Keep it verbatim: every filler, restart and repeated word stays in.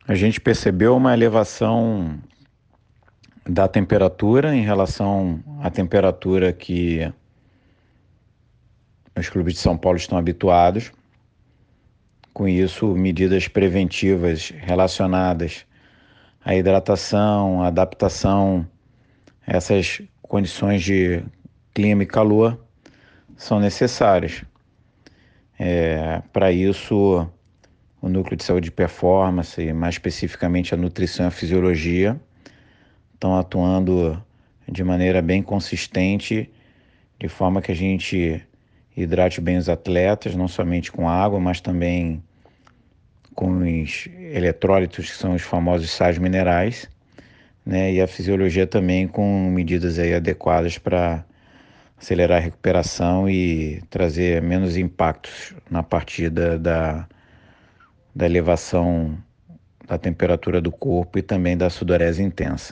A gente percebeu uma elevação da temperatura em relação à temperatura que os clubes de São Paulo estão habituados. Com isso, medidas preventivas relacionadas à hidratação, à adaptação a essas condições de clima e calor são necessárias. É, para isso, o Núcleo de Saúde e Performance, e mais especificamente a nutrição e a fisiologia, estão atuando de maneira bem consistente, de forma que a gente hidrate bem os atletas, não somente com água, mas também com os eletrólitos, que são os famosos sais minerais, né? E a fisiologia também com medidas aí adequadas para acelerar a recuperação e trazer menos impactos na partida da, da elevação da temperatura do corpo e também da sudorese intensa.